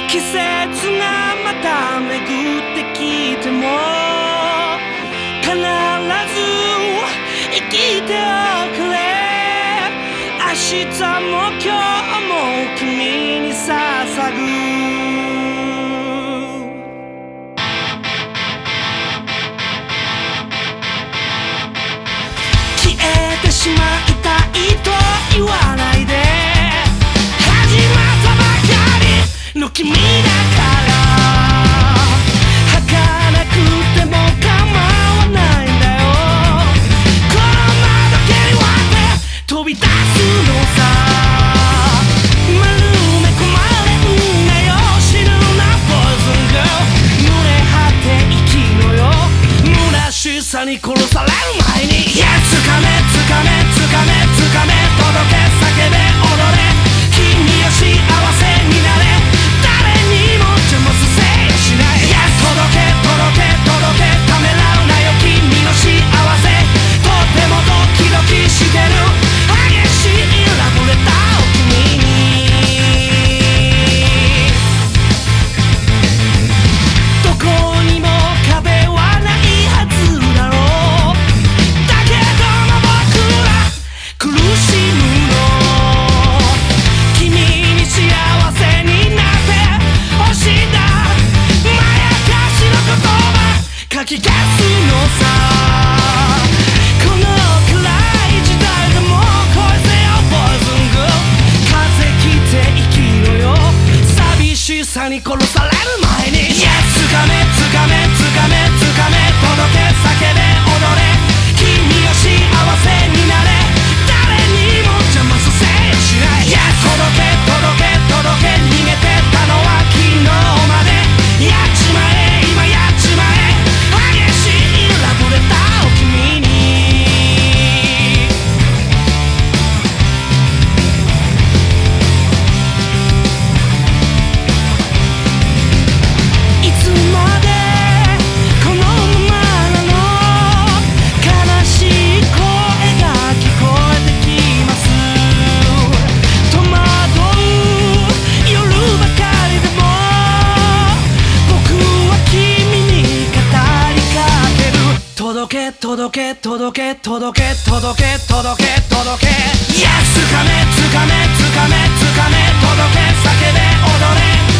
季節がまた巡ってきても必ず生きておくれ。明日も今日も君に捧ぐ。消えてしまいたいと言わないで、始まったばかりの君だから儚くても構わないんだよ。この窓蹴り割って飛び出すのさ。丸め込まれんなよ、死ぬなポイズンガール。濡れ果て生きろよ、虚しさに殺される前に。いやつかめつかめつかめつかめ、届け叫べ踊れ、君は幸せになれ、誰にも邪魔させやしない。いや届け届け届け、ためらうなよ君の幸せ。とてもドキドキしてる、激しいラブレターを君に。どこにも壁はないはずだろう。だけども僕ら苦しむの、君に幸せになってほしいんだ。まやかしの言葉書き消すのさ。この暗い時代でも恋せよボイズングール。風切って生きろよ、寂しさに殺される前に。いやつかめつかめつかめつかめ、届け叫べ踊れ、君は幸せになれ、誰にも邪魔させやしない。いや届け届け届け、逃げてたのは昨日まで。やっちまえ今やっちまえ、激しいラブレターを君に。いつまでこのままなの、悲しい声が聞こえてきます。戸惑う夜ばかりでも僕は君に語りかける。届け届け届け届け届け届け届け。いやつかめつかめつかめつかめ、届け叫べ踊れ、